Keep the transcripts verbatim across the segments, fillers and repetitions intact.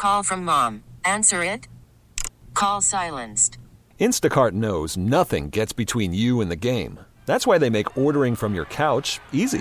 Call from mom. Answer it. Call silenced. Instacart knows nothing gets between you and the game. That's why they make ordering from your couch easy.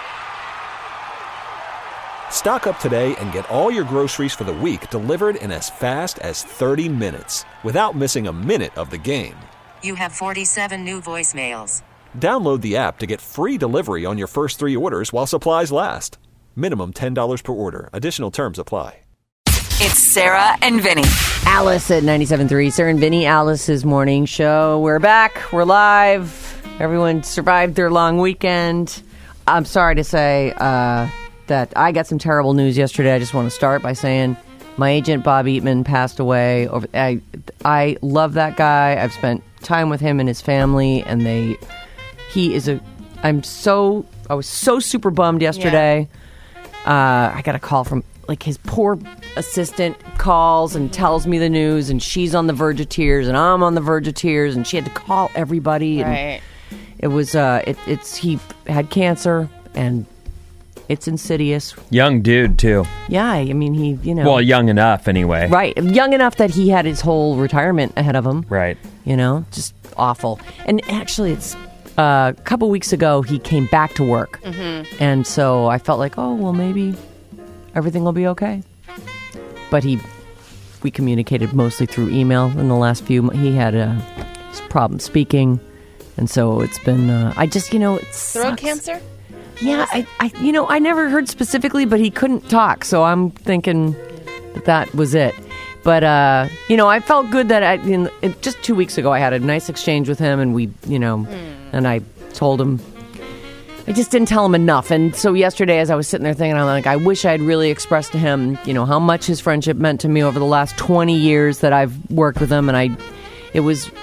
Stock up today and get all your groceries for the week delivered in as fast as thirty minutes without missing a minute of the game. You have forty-seven new voicemails. Download the app to get free delivery on your first three orders while supplies last. Minimum ten dollars per order. Additional terms apply. It's Sarah and Vinny. Alice at ninety-seven point three. Sarah and Vinny, Alice's morning show. We're back. We're live. Everyone survived their long weekend. I'm sorry to say uh, that I got some terrible news yesterday. I just want to start by saying my agent, Bob Eatman, passed away. Over, I, I love that guy. I've spent time with him and his family, and they... He is a... I'm so... I was so super bummed yesterday. Yeah. Uh, I got a call from... Like, his poor assistant calls and tells me the news, and she's on the verge of tears, and I'm on the verge of tears, and she had to call everybody. And right. It was... Uh, it, it's... He had cancer, and... It's insidious. Young dude, too. Yeah, I mean, he, you know... Well, young enough, anyway. Right. Young enough that he had his whole retirement ahead of him. Right. You know, just awful. And actually, it's... Uh, a couple weeks ago, he came back to work. Mm-hmm. And so I felt like, oh, well, maybe everything will be okay. But he... We communicated mostly through email in the last few... He had a problem speaking. And so it's been... Uh, I just, you know, it's Throat cancer? Yeah, I, I, you know, I never heard specifically, but he couldn't talk, so I'm thinking that that was it. But, uh, you know, I felt good that I, in, in, just two weeks ago I had a nice exchange with him, and we, you know, mm. and I told him, I just didn't tell him enough. And so yesterday as I was sitting there thinking, I'm like, I wish I had really expressed to him, you know, how much his friendship meant to me over the last twenty years that I've worked with him, and I, it was...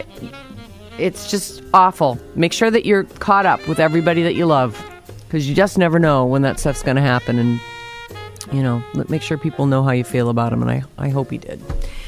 It's just awful. Make sure that you're caught up with everybody that you love. Because you just never know when that stuff's going to happen. And, you know, make sure people know how you feel about him. And I, I hope he did.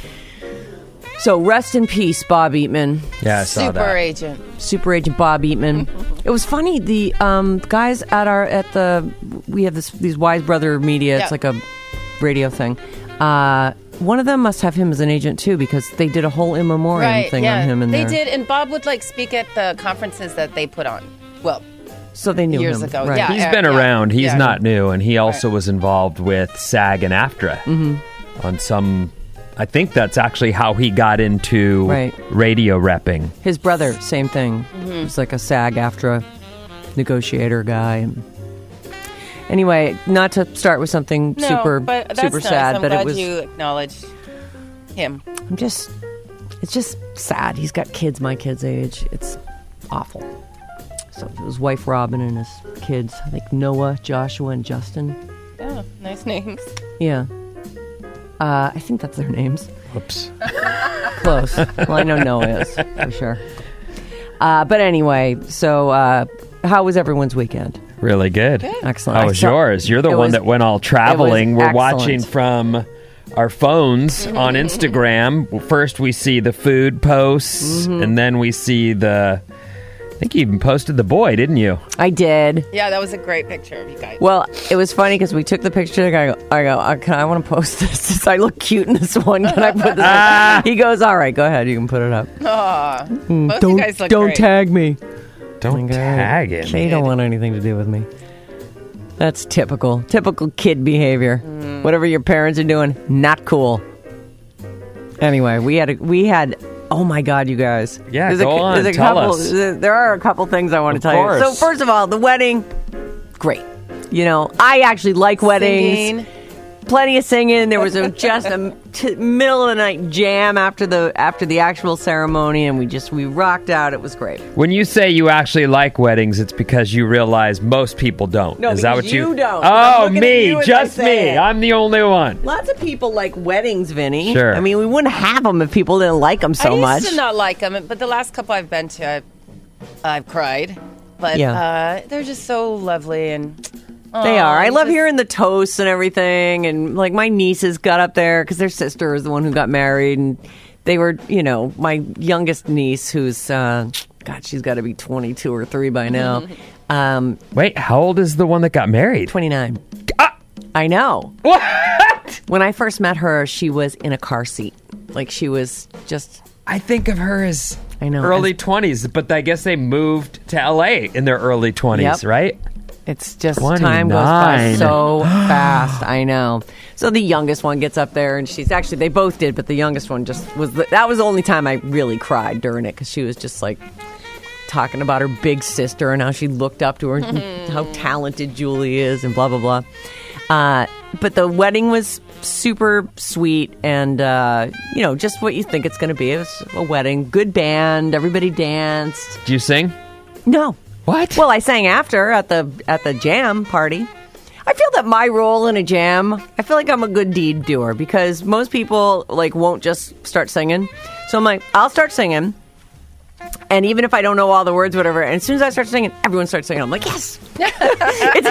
So, rest in peace, Bob Eatman. Yeah, I saw Super that. agent. Super agent Bob Eatman. It was funny. The um, guys at our, at the, we have this these Wise Brother Media. It's yep. like a radio thing. Uh, one of them must have him as an agent, too, because they did a whole in memoriam right, thing yeah. on him. In they there. did. And Bob would, like, speak at the conferences that they put on. Well... So they knew years him. ago. Right. Yeah, He's uh, been yeah, around. He's yeah. not new. And he also right. was involved with SAG and AFTRA Mm-hmm. on some... I think that's actually how he got into right. radio repping. His brother, same thing. Mm-hmm. He's like a SAG-AFTRA negotiator guy. And anyway, not to start with something no, super, but that's super nice. sad, I'm but glad it was. you acknowledged him. I'm just, it's just sad. He's got kids my kid's age. It's awful. So his wife Robin and his kids, I think Noah, Joshua, and Justin. Oh, nice names. Yeah. Uh, I think that's their names. Whoops. Close. Well, I know Noah is, for sure. Uh, but anyway, so uh, how was everyone's weekend? Really good. good. Excellent. How was yours? You're the it one was, that went all traveling. We're excellent. watching from our phones on Instagram. First we see the food posts, mm-hmm. and then we see the... I think you even posted the boy, didn't you? I did. Yeah, that was a great picture of you guys. Well, it was funny because we took the picture. And I go, I go, uh, can I want to post this? Does I look cute in this one? Can I put this? Ah. He goes, all right, go ahead. You can put it up. Aw, Mm, both don't you guys look don't great. tag me. Don't Like, tag it. They don't want anything to do with me. That's typical. Typical kid behavior. Mm. Whatever your parents are doing, not cool. Anyway, we had a, we had. Oh my God, you guys! Yeah, there's go a, on, There's a tell couple. us. There are a couple things I want to Of tell course. you. So first of all, the wedding, great. You know, I actually like weddings. Singing. Plenty of singing. There was a, just a t- middle of the night jam after the after the actual ceremony, and we just we rocked out. It was great. When you say you actually like weddings, it's because you realize most people don't. No, Is that because what you? you don't. Oh, I'm looking at me, you as just I say me. it. I'm the only one. Lots of people like weddings, Vinny. Sure. I mean, we wouldn't have them if people didn't like them so I used much. to not like them, but the last couple I've been to, I've, I've cried. But Yeah. uh, they're just so lovely and. They are. I you love just- hearing the toasts and everything. And like my nieces got up there because their sister is the one who got married. And they were, you know, my youngest niece who's, uh, God, she's got to be twenty-two or three by now. Um, Wait, how old is the one that got married? twenty-nine. Ah! I know. What? What? When I first met her, she was in a car seat. Like she was just. I think of her as I know early as, twenties, but I guess they moved to L A in their early twenties, Yep. right? It's just twenty-nine. time goes by so fast. I know. So the youngest one gets up there, and she's actually they both did, but the youngest one just was. The, that was the only time I really cried during it because she was just like talking about her big sister and how she looked up to her, and how talented Julie is, and blah blah blah. Uh, but the wedding was super sweet, and uh, you know, just what you think it's going to be. It was a wedding, good band, everybody danced. Do you sing? No. What? Well, I sang after at the at the jam party. I feel that my role in a jam, I feel like I'm a good deed doer because most people like won't just start singing. So I'm like, I'll start singing, and even if I don't know all the words, whatever, and as soon as I start singing, everyone starts singing. I'm like, yes, it's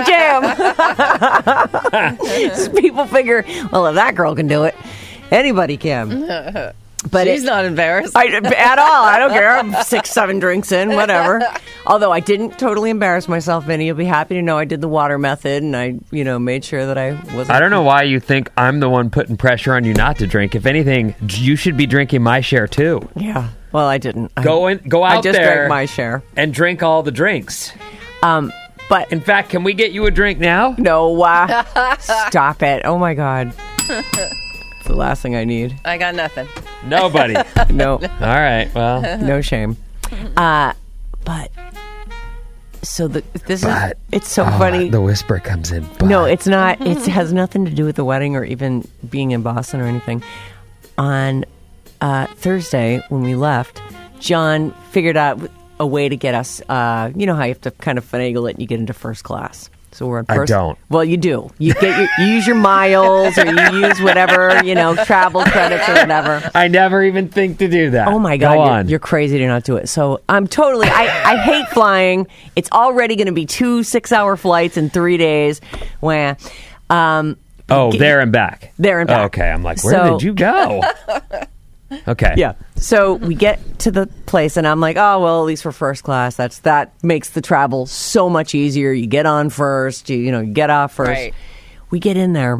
a jam. So people figure, well, if that girl can do it, anybody can. But She's it, not embarrassed. I, at all. I don't care. I'm six, seven drinks in, whatever. Although I didn't totally embarrass myself, Vinny. You'll be happy to know I did the water method, and I, you know, made sure that I wasn't. I don't know why you think I'm the one putting pressure on you not to drink. If anything, you should be drinking my share too. Yeah. Well, I didn't. Go I, in, go out I just there drank my share. and drink all the drinks. Um, but In fact, can we get you a drink now? no, uh, stop it. Oh my God. It's the last thing I need. I got nothing. Nobody. No, All right. Well, no shame. Uh, but so the this But- is it's so oh, funny. the whisper comes in. But. No, it's not. It has nothing to do with the wedding or even being in Boston or anything. On uh, Thursday, when we left, John figured out a way to get us. Uh, you know how you have to kind of finagle it and you get into first class. So we're in I first. don't. Well, you do. You get your, you use your miles or you use whatever, you know, travel credits or whatever. I never even think to do that. Oh my God, Go you're, on. you're crazy to not do it. So I'm totally, I, I hate flying. It's already going to be two six hour flights in three days. Where, um, oh, get- there and back. There and back. Oh, okay. I'm like, where So- did you go? Okay. Yeah. So we get to the place, and I'm like, oh well, at least for first class, that's that makes the travel so much easier. You get on first, you you know, you get off first. Right. We get in there,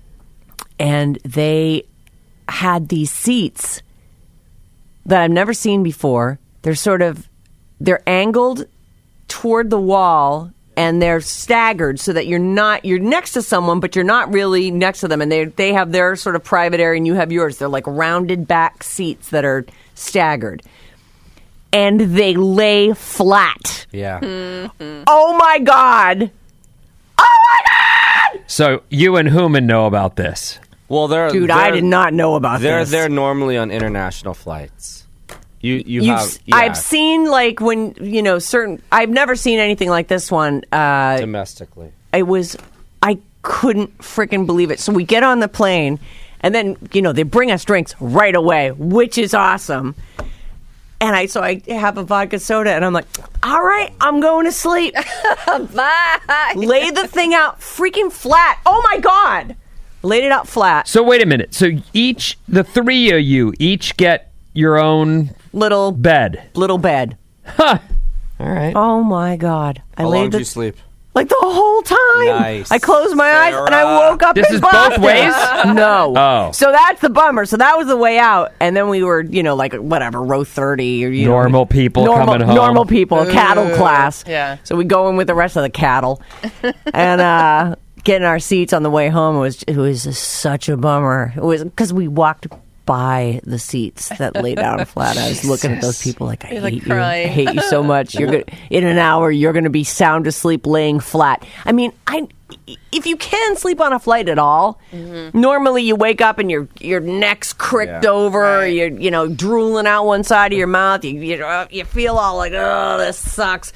and they had these seats that I've never seen before. They're sort of they're angled toward the wall. And they're staggered so that you're not you're next to someone, but you're not really next to them. And they they have their sort of private area, and you have yours. They're like rounded back seats that are staggered, and they lay flat. Yeah. Mm-hmm. Oh my God! Oh my God! So you and Human know about this. Well, they're Dude, they're, I did not know about They're this. they're normally on international flights. You you You've, have yeah, I've seen like when you know certain. I've never seen anything like this one. Uh, domestically. it was I couldn't freaking believe it. So we get on the plane, and then you know they bring us drinks right away, which is awesome. And I so I have a vodka soda, and I'm like, all right, I'm going to sleep. Bye. Lay the thing out freaking flat. Oh my God, laid it out flat. So wait a minute. So each, the three of you, each get your own Little bed. little bed. Huh. All right. Oh my God, I How laid long the did you sleep? like the whole time. Nice. I closed my eyes and I Sarah. woke up This in is both Boston. ways? No. Oh. So that's the bummer. So that was the way out. And then we were, you know, like whatever, row thirty or you Normal know, people normal, coming home. Normal people, cattle class. Yeah. So we go in with the rest of the cattle. and uh getting our seats on the way home was it was just such a bummer. It was because we walked by the seats that lay down flat. I was looking at those people like, I You're, hate like, you. I crying. hate you so much. You're gonna in an hour. You're going to be sound asleep, laying flat. I mean, I if you can sleep on a flight at all, Mm-hmm. normally you wake up and your your neck's cricked Yeah. over. Right. You're you know drooling out one side of your mouth. You you, uh, you feel all like, oh, this sucks.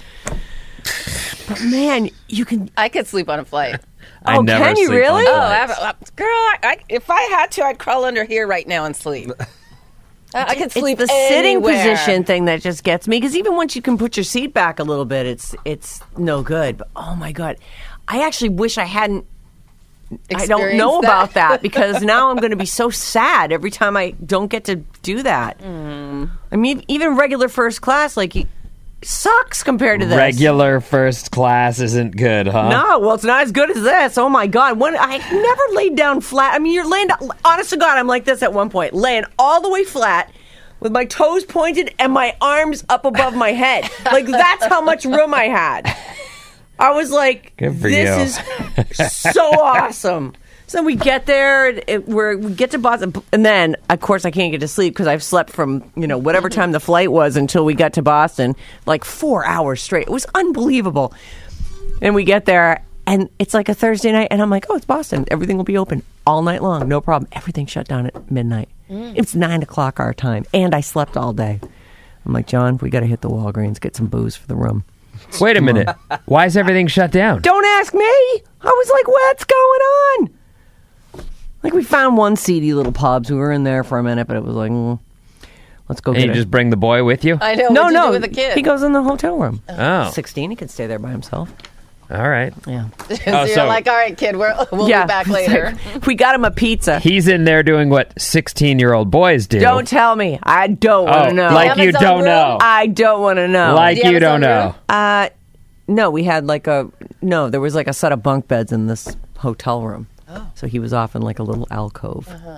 But man, you can. I could sleep on a flight. I Oh, never can you sleep really? on Oh, I flights. have, uh, girl, I, I, if I had to, I'd crawl under here right now and sleep. I, I could sleep It's the sitting anywhere. position thing that just gets me because even once you can put your seat back a little bit, it's it's no good. But oh my God, I actually wish I hadn't. I don't know Experienced that. about that because now I'm going to be so sad every time I don't get to do that. Mm. I mean, even regular first class, like you, sucks compared to this. Regular first class isn't good, huh? No, well, it's not as good as this. Oh my God! When I never laid down flat. I mean, you're laying down. Honest to God, I'm like this at one point, laying all the way flat, with my toes pointed and my arms up above my head. Like that's how much room I had. I was like, Good for "This you. is so awesome." So then we get there, it, it, we're, we get to Boston, and then, of course, I can't get to sleep because I've slept from, you know, whatever time the flight was until we got to Boston, like four hours straight. It was unbelievable. And we get there, and it's like a Thursday night, and I'm like, oh, it's Boston. Everything will be open all night long, no problem. Everything shut down at midnight. Mm. It's nine o'clock our time, and I slept all day. I'm like, John, we got to hit the Walgreens, get some booze for the room. Wait a minute. Why is everything shut down? Don't ask me. I was like, what's going on? Like, we found one seedy little pubs. We were in there for a minute, but it was like, mm, let's go And get you it. just bring the boy with you? I know. no, What'd you no. do with the kid? He goes in the hotel room. Oh. sixteen, he could stay there by himself. All right. Yeah. so Oh, you're so- like, all right, kid, we're, we'll yeah. be back It's later. like, we got him a pizza. He's in there doing what sixteen-year-old boys do. Don't tell me. I don't want Oh, to know. like Have you his own don't room? know. I don't want to know. Like Do you have you his don't own know. room? Uh, no, we had like a, no, there was like a set of bunk beds in this hotel room. Oh. So he was off in like a little alcove. Uh-huh.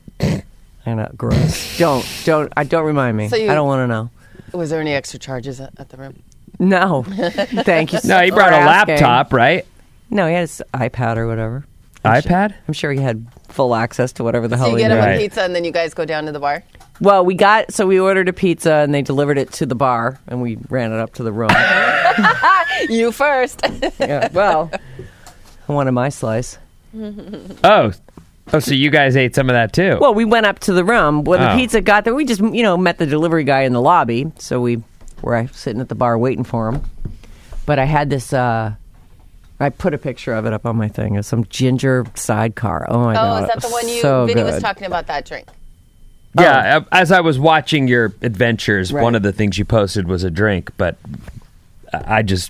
I know, gross. don't, don't, I don't remind me. So you- I don't want to know. Was there any extra charges at, at the room? No. Thank you. No, he for brought a asking. laptop, right? No, he had his iPad or whatever. I'm sure- iPad? I'm sure he had full access to whatever the So hell you he get him wanted. Right. a pizza and then you guys go down to the bar? Well, we got, so we ordered a pizza and they delivered it to the bar and we ran it up to the room. You first. Yeah, well, I wanted my slice. Oh. Oh, so you guys ate some of that too? Well, we went up to the room. When the Oh. pizza got there, we just, you know, met the delivery guy in the lobby. So we were sitting at the bar waiting for him. But I had this, uh, I put a picture of it up on my thing. It was some ginger sidecar. Oh, my Oh, God. is that it the was one you, so Vinny was good. talking about that drink? yeah, as I was watching your adventures, Right. one of the things you posted was a drink, but I just...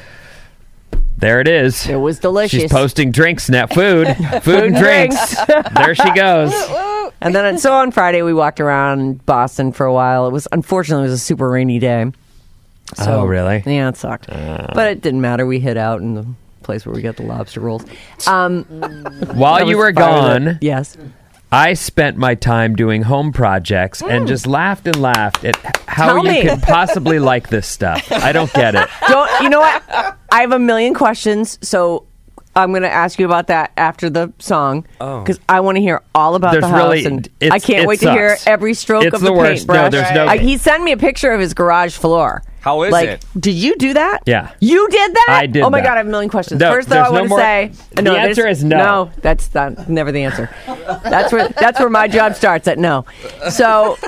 There it is. It was delicious. She's posting drinks now. Food. Food and and drinks. There she goes. And then, so on Friday, we walked around Boston for a while. It was, unfortunately, it was a super rainy day. So, Oh, really? Yeah, it sucked. But it didn't matter. We hid out in the place where we get the lobster rolls. Um, While I you was were fine with gone, it. Yes. I spent my time doing home projects and just laughed and laughed at how Tell you me. could possibly like this stuff. I don't get it. Don't, you know what? I have a million questions, so I'm going to ask you about that after the song because I want to hear all about There's the house, really- and it's- I can't it wait to hear sucks. every stroke It's of the the, worst. No, paintbrush. there's no- I, he sent me a picture of his garage floor. How is like, it? Did you do that? Yeah. You did that? I did Oh my that. God, I have a million questions. No, First, though, there's I no want to more- say The no. answer there's- is no. No, that's not, never the answer. That's where that's where my job starts at no. So,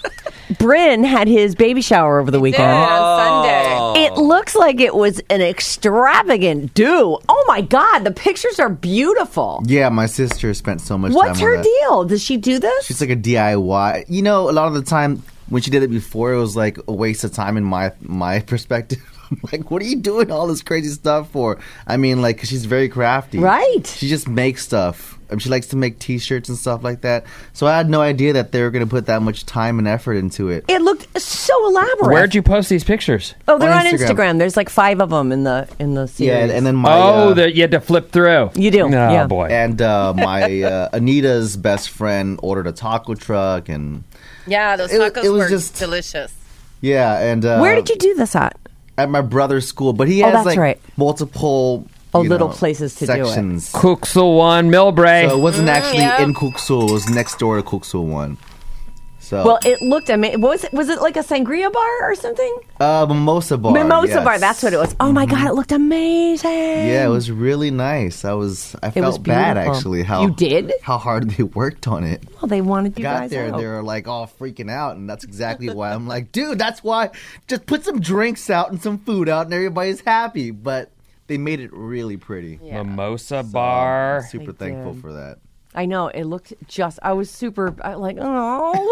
Bryn had his baby shower over the Did weekend. on Sunday. It looks like it was an extravagant do. Oh my God, the pictures are beautiful. Yeah, my sister spent so much What's time her on that. deal? Does she do this? She's like a D I Y. You know, a lot of the time when she did it before, it was like a waste of time in my my perspective. Like, what are you doing all this crazy stuff for? I mean, like, 'cause she's very crafty. Right. She just makes stuff. I mean, she likes to make T-shirts and stuff like that. So I had no idea that they were going to put that much time and effort into it. It looked so elaborate. Where'd you post these pictures? Oh, they're on on Instagram. Instagram. There's like five of them in the in the series. Yeah, and then my Oh, uh, that you had to flip through. You do, Oh, yeah. boy. and uh, my uh, Anita's best friend ordered a taco truck, and Yeah, those It- tacos it was were just- delicious. yeah, and uh, Where did you do this at? at my brother's school, but he Oh, has that's like right. multiple Oh, you little know, places to do it. sections. Cooksel one, Millbrae. So it wasn't actually yeah. in Cooksul; it was next door to Cooksul one. So Well, it looked amazing. Was it was it like a sangria bar or something? uh, mimosa bar, Mimosa yes. bar. That's what it was. Oh my God, it looked amazing. Yeah, it was really nice. I was I It was felt bad beautiful. actually. How You did? How hard they worked on it. Well, they wanted you Got guys there, out. they were like all freaking out, and that's exactly why I'm like, dude, that's why. Just put some drinks out and some food out, and everybody's happy. But they made it really pretty. Mimosa So, bar. I'm super They thankful did. for that. I know it looked just. I was super I, like, oh.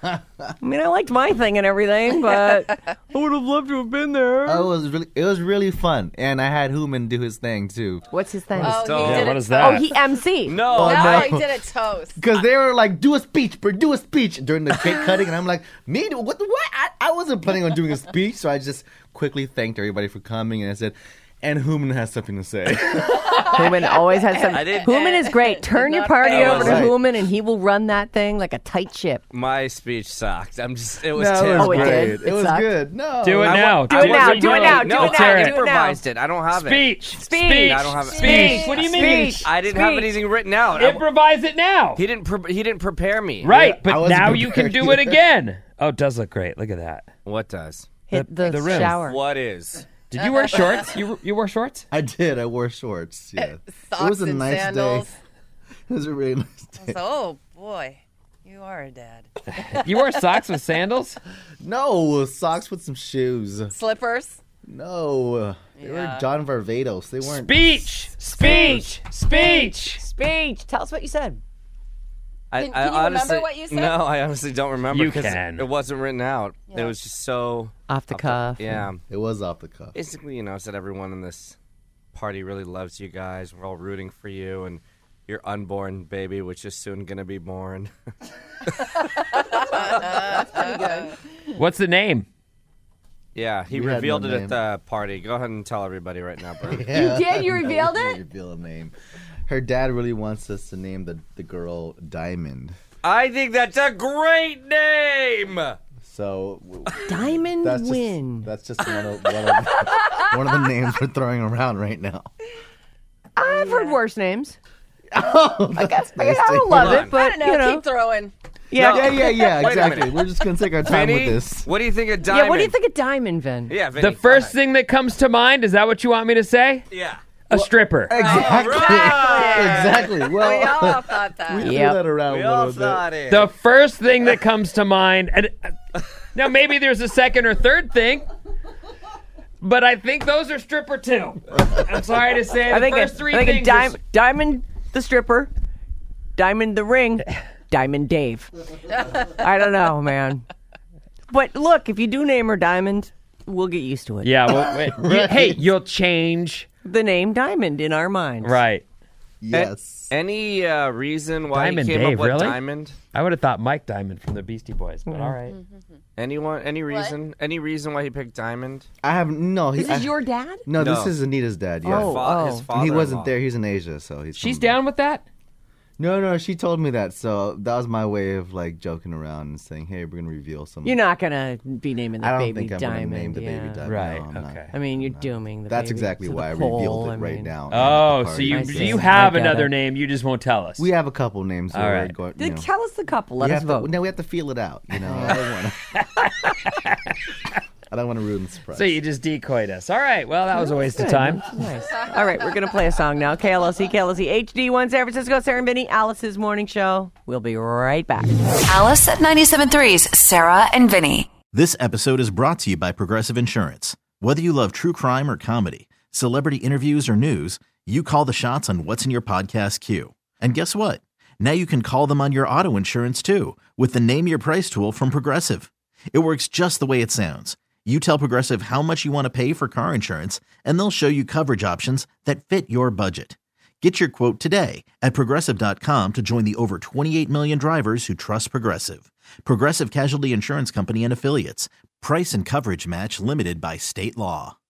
I mean, I liked my thing and everything, but I would have loved to have been there. Oh, it was really, it was really fun, and I had Human do his thing too. What's his thing? Oh, Toast. he Yeah, did what it is that? Oh, he M C. No, Oh, No, no. he did a toast. Because they were like, do a speech, bro, do a speech during the cake cutting. And I'm like, me? What? The, what? I, I wasn't planning on doing a speech. So I just quickly thanked everybody for coming. And I said, and Human has something to say. Human always has some. I didn't- Human is great. Turn your Not party bad. over to Right. Human, and he will run that thing like a tight ship. my speech sucked. I'm just. It was No, it was terrible. Oh, it great. did? It, It was sucked? good. No. Do it I now. wa- Do I it now, wasn't do it doing now, No, do it I now, do it now. improvised it. I don't have it. Speech. Speech. I don't have it. Speech. What do you mean? Speech. I didn't have Speech. anything written out. I- Improvise it now. he didn't. Pre- he didn't prepare me. Right, I but wasn't now you can prepared do it either. again. Oh, it does look great. Look at that. What does? Hit the, the rim. shower. What is? Did you wear shorts? You you wore shorts? I did. I wore shorts. Yeah. Socks it was a and nice sandals. day. It was a really nice day. So, oh boy, you are a dad. You wore socks with sandals? No, socks with some shoes. Slippers. No. They Yeah. were John Varvatos. They weren't. Speech. Speech. Speech. Speech. Tell us what you said. I, Can- I can you remember honestly, what you said? No, I honestly don't remember. You 'cause can. It wasn't written out. It Yeah. was just so Off the cuff. Yeah. It was off the cuff. Basically, you know, said everyone in this party really loves you guys. We're all rooting for you and your unborn baby, which is soon gonna be born. What's the name? Yeah, he We had revealed no it at name. the party. Go ahead and tell everybody right now, bro. Yeah. did? You revealed it? Reveal a name. Her dad really wants us to name the, the girl Diamond. I think that's a great name. So w- Diamond that's just, Win. that's just one of, one, of, one of the names we're throwing around right now. I've heard worse names. Oh, I guess I, I don't love Hold it, on. but I don't know. you know, Keep throwing. yeah, No. yeah, yeah, yeah, Wait a exactly. minute. We're just gonna take our time Vinny, with this. what do you think of Diamond? yeah. What do you think of Diamond, Vin? Yeah, Vinny, The first go ahead. thing that comes to mind, is that what you want me to say? Yeah. A stripper. Exactly. Exactly. Well, We all thought that. we threw Yep. that around We a all little thought bit. it. The first thing that comes to mind, and uh, now maybe there's a second or third thing, but I think those are stripper too. I'm sorry to say, the I think first a, three I think a things. Di- are- Diamond the stripper, Diamond the ring, Diamond Dave. I don't know, man. But look, if you do name her Diamond, we'll get used to it. yeah, well, wait, you- hey, you'll change, The name Diamond in our minds. right? Yes. Any uh, reason why Diamond he came Dave, up with really? Diamond? I would have thought Mike Diamond from the Beastie Boys, but all right. Anyone? Any reason? Any reason why he picked Diamond? I have no. He, This I- is your dad? no, No. this is Anita's dad. Yeah. Oh. Fa- his And father. he wasn't there. He's in Asia, so he's. She's coming back. down with that? No, no, she told me that, so that was my way of like joking around and saying, "Hey, we're gonna reveal some." You're not gonna be naming the I don't baby think I'm Diamond. gonna name the yeah. baby Diamond. Right, No, I'm not. okay. I mean, you're dooming the That's baby exactly to the why I pole. revealed it I right mean, now. Oh, at the so party. you I do see. you have I get another it. name, you just won't tell us. We have a couple names. So All we're right. going, you Then know, tell us the couple. Let we us have to- vote. no, we have to feel it out. You know, I don't want to. I don't want to ruin the surprise. So you just decoyed us. All right, well, that was a waste of time. Nice. All right, we're going to play a song now. K L O C, K L O C, H D one, San Francisco, Sarah and Vinny, Alice's Morning Show. We'll be right back. Alice at ninety-seven point three's Sarah and Vinny. This episode is brought to you by Progressive Insurance. Whether you love true crime or comedy, celebrity interviews or news, you call the shots on what's in your podcast queue. And guess what? Now you can call them on your auto insurance too with the Name Your Price tool from Progressive. It works just the way it sounds. You tell Progressive how much you want to pay for car insurance, and they'll show you coverage options that fit your budget. Get your quote today at Progressive dot com to join the over twenty-eight million drivers who trust Progressive. Progressive Casualty Insurance Company and Affiliates. Price and coverage match limited by state law.